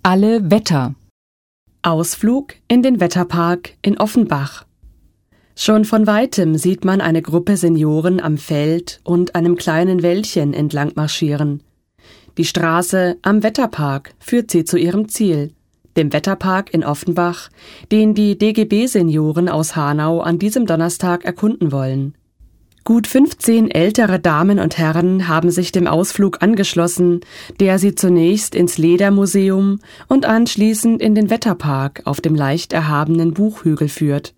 Alle Wetter. Ausflug in den Wetterpark in Offenbach. Schon von Weitem sieht man eine Gruppe Senioren am Feld und einem kleinen Wäldchen entlang marschieren. Die Straße am Wetterpark führt sie zu ihrem Ziel, dem Wetterpark in Offenbach, den die DGB-Senioren aus Hanau an diesem Donnerstag erkunden wollen. Gut 15 ältere Damen und Herren haben sich dem Ausflug angeschlossen, der sie zunächst ins Ledermuseum und anschließend in den Wetterpark auf dem leicht erhabenen Buchhügel führt.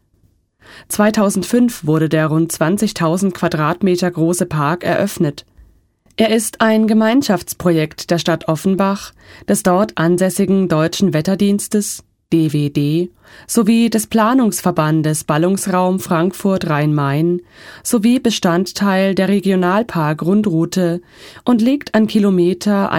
2005 wurde der rund 20.000 Quadratmeter große Park eröffnet. Er ist ein Gemeinschaftsprojekt der Stadt Offenbach, des dort ansässigen Deutschen Wetterdienstes DWD sowie des Planungsverbandes Ballungsraum Frankfurt-Rhein-Main sowie Bestandteil der Regionalpark-Rundroute und liegt an Kilometer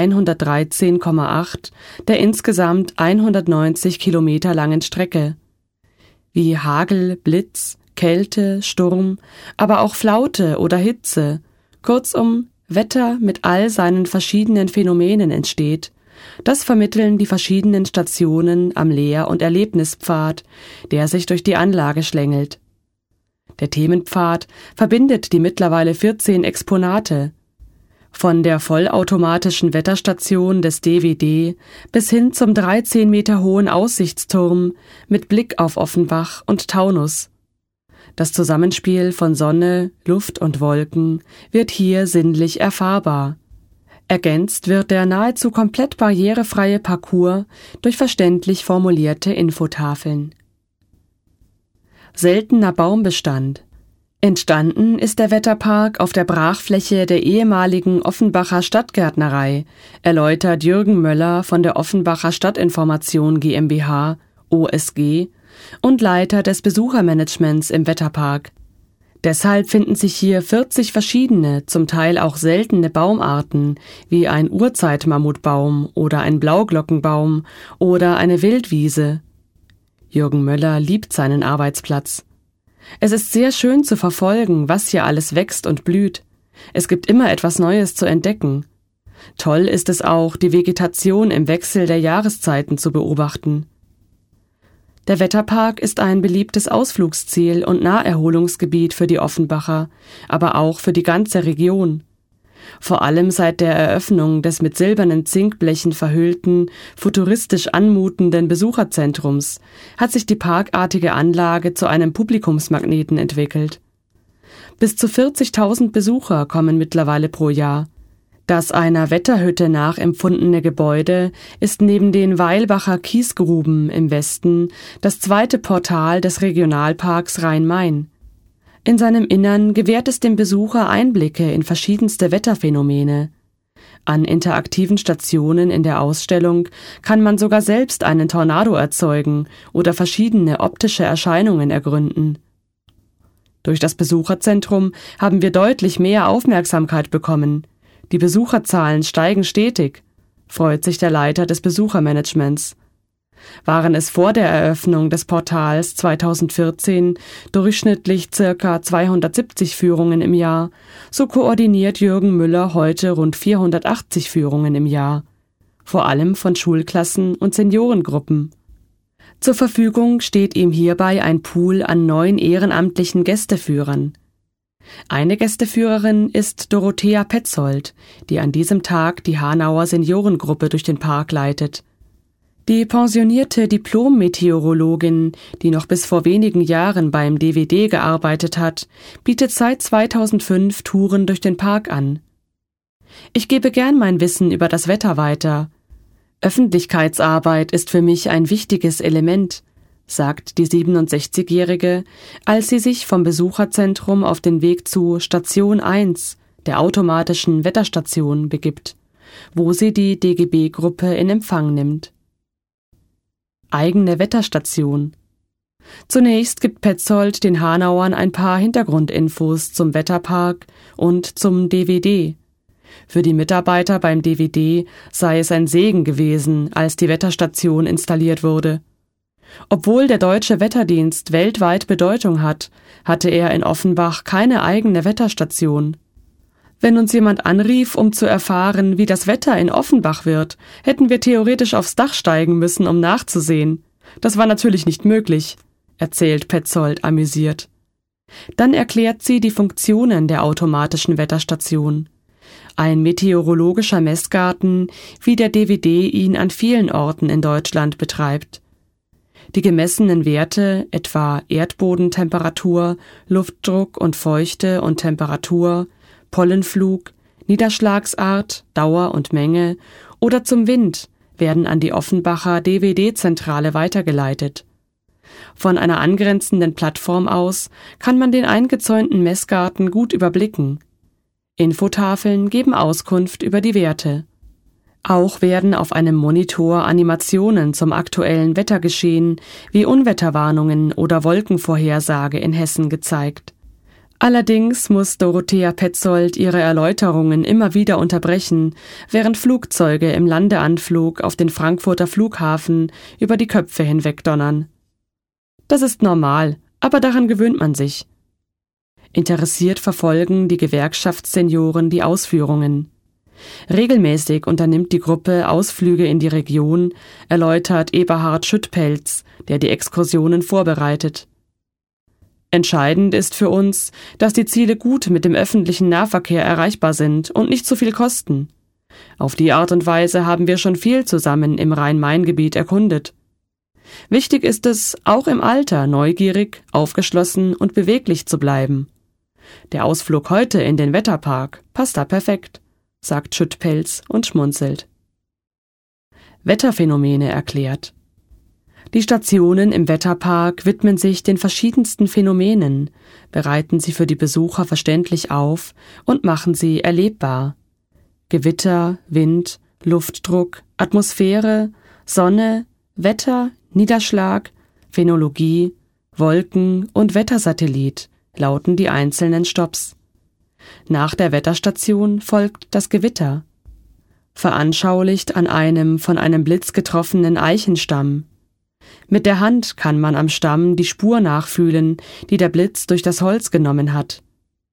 113,8 der insgesamt 190 Kilometer langen Strecke. Wie Hagel, Blitz, Kälte, Sturm, aber auch Flaute oder Hitze, kurzum Wetter mit all seinen verschiedenen Phänomenen entsteht. Das vermitteln die verschiedenen Stationen am Lehr- und Erlebnispfad, der sich durch die Anlage schlängelt. Der Themenpfad verbindet die mittlerweile 14 Exponate. Von der vollautomatischen Wetterstation des DWD bis hin zum 13 Meter hohen Aussichtsturm mit Blick auf Offenbach und Taunus. Das Zusammenspiel von Sonne, Luft und Wolken wird hier sinnlich erfahrbar. Ergänzt wird der nahezu komplett barrierefreie Parcours durch verständlich formulierte Infotafeln. Seltener Baumbestand. Entstanden ist der Wetterpark auf der Brachfläche der ehemaligen Offenbacher Stadtgärtnerei, erläutert Jürgen Möller von der Offenbacher Stadtinformation GmbH, OSG, und Leiter des Besuchermanagements im Wetterpark. Deshalb finden sich hier 40 verschiedene, zum Teil auch seltene Baumarten, wie ein Urzeitmammutbaum oder ein Blauglockenbaum oder eine Wildwiese. Jürgen Möller liebt seinen Arbeitsplatz. Es ist sehr schön zu verfolgen, was hier alles wächst und blüht. Es gibt immer etwas Neues zu entdecken. Toll ist es auch, die Vegetation im Wechsel der Jahreszeiten zu beobachten. Der Wetterpark ist ein beliebtes Ausflugsziel und Naherholungsgebiet für die Offenbacher, aber auch für die ganze Region. Vor allem seit der Eröffnung des mit silbernen Zinkblechen verhüllten, futuristisch anmutenden Besucherzentrums hat sich die parkartige Anlage zu einem Publikumsmagneten entwickelt. Bis zu 40.000 Besucher kommen mittlerweile pro Jahr. Das einer Wetterhütte nachempfundene Gebäude ist neben den Weilbacher Kiesgruben im Westen das zweite Portal des Regionalparks Rhein-Main. In seinem Innern gewährt es dem Besucher Einblicke in verschiedenste Wetterphänomene. An interaktiven Stationen in der Ausstellung kann man sogar selbst einen Tornado erzeugen oder verschiedene optische Erscheinungen ergründen. Durch das Besucherzentrum haben wir deutlich mehr Aufmerksamkeit bekommen. Die Besucherzahlen steigen stetig, freut sich der Leiter des Besuchermanagements. Waren es vor der Eröffnung des Portals 2014 durchschnittlich ca. 270 Führungen im Jahr, so koordiniert Jürgen Müller heute rund 480 Führungen im Jahr, vor allem von Schulklassen und Seniorengruppen. Zur Verfügung steht ihm hierbei ein Pool an 9 ehrenamtlichen Gästeführern. Eine Gästeführerin ist Dorothea Petzold, die an diesem Tag die Hanauer Seniorengruppe durch den Park leitet. Die pensionierte Diplom-Meteorologin, die noch bis vor wenigen Jahren beim DWD gearbeitet hat, bietet seit 2005 Touren durch den Park an. Ich gebe gern mein Wissen über das Wetter weiter. Öffentlichkeitsarbeit ist für mich ein wichtiges Element, sagt die 67-Jährige, als sie sich vom Besucherzentrum auf den Weg zu Station 1, der automatischen Wetterstation, begibt, wo sie die DGB-Gruppe in Empfang nimmt. Eigene Wetterstation. Zunächst gibt Petzold den Hanauern ein paar Hintergrundinfos zum Wetterpark und zum DWD. Für die Mitarbeiter beim DWD sei es ein Segen gewesen, als die Wetterstation installiert wurde. Obwohl der Deutsche Wetterdienst weltweit Bedeutung hat, hatte er in Offenbach keine eigene Wetterstation. Wenn uns jemand anrief, um zu erfahren, wie das Wetter in Offenbach wird, hätten wir theoretisch aufs Dach steigen müssen, um nachzusehen. Das war natürlich nicht möglich, erzählt Petzold amüsiert. Dann erklärt sie die Funktionen der automatischen Wetterstation. Ein meteorologischer Messgarten, wie der DVD ihn an vielen Orten in Deutschland betreibt. Die gemessenen Werte, etwa Erdbodentemperatur, Luftdruck und Feuchte und Temperatur, Pollenflug, Niederschlagsart, Dauer und Menge oder zum Wind, werden an die Offenbacher DVD-Zentrale weitergeleitet. Von einer angrenzenden Plattform aus kann man den eingezäunten Messgarten gut überblicken. Infotafeln geben Auskunft über die Werte. Auch werden auf einem Monitor Animationen zum aktuellen Wettergeschehen wie Unwetterwarnungen oder Wolkenvorhersage in Hessen gezeigt. Allerdings muss Dorothea Petzold ihre Erläuterungen immer wieder unterbrechen, während Flugzeuge im Landeanflug auf den Frankfurter Flughafen über die Köpfe hinwegdonnern. Das ist normal, aber daran gewöhnt man sich. Interessiert verfolgen die Gewerkschaftssenioren die Ausführungen. Regelmäßig unternimmt die Gruppe Ausflüge in die Region, erläutert Eberhard Schüttpelz, der die Exkursionen vorbereitet. Entscheidend ist für uns, dass die Ziele gut mit dem öffentlichen Nahverkehr erreichbar sind und nicht zu viel kosten. Auf die Art und Weise haben wir schon viel zusammen im Rhein-Main-Gebiet erkundet. Wichtig ist es, auch im Alter neugierig, aufgeschlossen und beweglich zu bleiben. Der Ausflug heute in den Wetterpark passt da perfekt, sagt Schüttpelz und schmunzelt. Wetterphänomene erklärt. Die Stationen im Wetterpark widmen sich den verschiedensten Phänomenen, bereiten sie für die Besucher verständlich auf und machen sie erlebbar. Gewitter, Wind, Luftdruck, Atmosphäre, Sonne, Wetter, Niederschlag, Phänologie, Wolken und Wettersatellit lauten die einzelnen Stopps. Nach der Wetterstation folgt das Gewitter, veranschaulicht an einem von einem Blitz getroffenen Eichenstamm. Mit der Hand kann man am Stamm die Spur nachfühlen, die der Blitz durch das Holz genommen hat.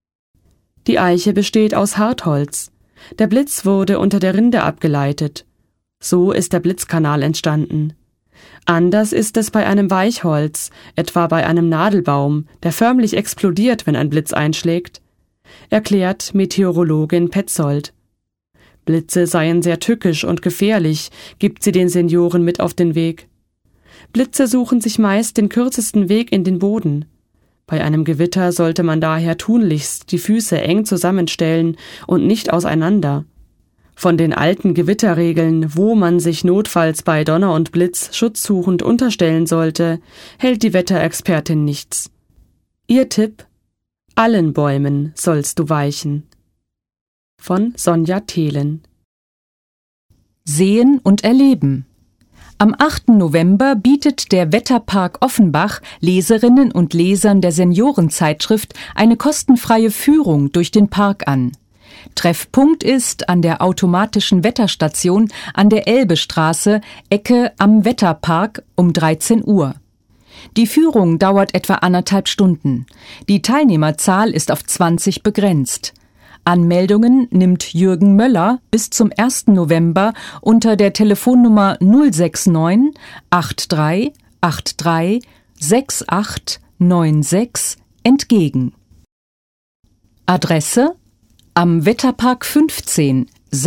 Die Eiche besteht aus Hartholz. Der Blitz wurde unter der Rinde abgeleitet. So ist der Blitzkanal entstanden. Anders ist es bei einem Weichholz, etwa bei einem Nadelbaum, der förmlich explodiert, wenn ein Blitz einschlägt, erklärt Meteorologin Petzold. Blitze seien sehr tückisch und gefährlich, gibt sie den Senioren mit auf den Weg. Blitze suchen sich meist den kürzesten Weg in den Boden. Bei einem Gewitter sollte man daher tunlichst die Füße eng zusammenstellen und nicht auseinander. Von den alten Gewitterregeln, wo man sich notfalls bei Donner und Blitz schutzsuchend unterstellen sollte, hält die Wetterexpertin nichts. Ihr Tipp: allen Bäumen sollst du weichen. Von Sonja Thelen. Sehen und erleben. Am 8. November bietet der Wetterpark Offenbach Leserinnen und Lesern der Seniorenzeitschrift eine kostenfreie Führung durch den Park an. Treffpunkt ist an der automatischen Wetterstation an der Elbestraße, Ecke am Wetterpark um 13 Uhr. Die Führung dauert etwa 1,5 Stunden. Die Teilnehmerzahl ist auf 20 begrenzt. Anmeldungen nimmt Jürgen Möller bis zum 1. November unter der Telefonnummer 069 83 83 6896 entgegen. Adresse: am Wetterpark 15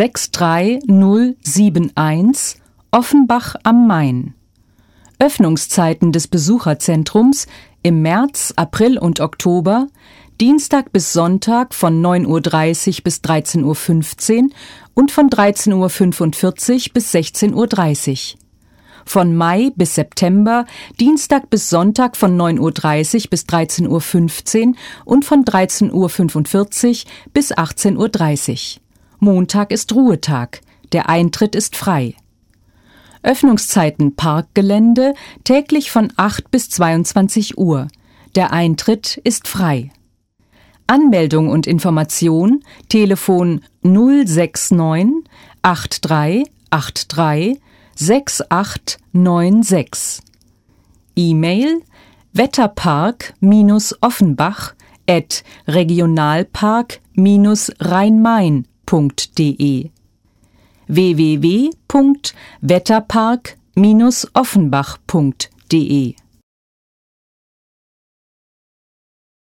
63071 Offenbach am Main. Öffnungszeiten des Besucherzentrums im März, April und Oktober: Dienstag bis Sonntag von 9:30 Uhr bis 13:15 Uhr und von 13:45 Uhr bis 16:30 Uhr. Von Mai bis September Dienstag bis Sonntag von 9:30 Uhr bis 13:15 Uhr und von 13:45 Uhr bis 18:30 Uhr. Montag ist Ruhetag. Der Eintritt ist frei. Öffnungszeiten Parkgelände täglich von 8 bis 22 Uhr. Der Eintritt ist frei. Anmeldung und Information: Telefon 069 83 83 6896. E-Mail wetterpark-offenbach www.regionalpark-rhein-main.de www.wetterpark-offenbach.de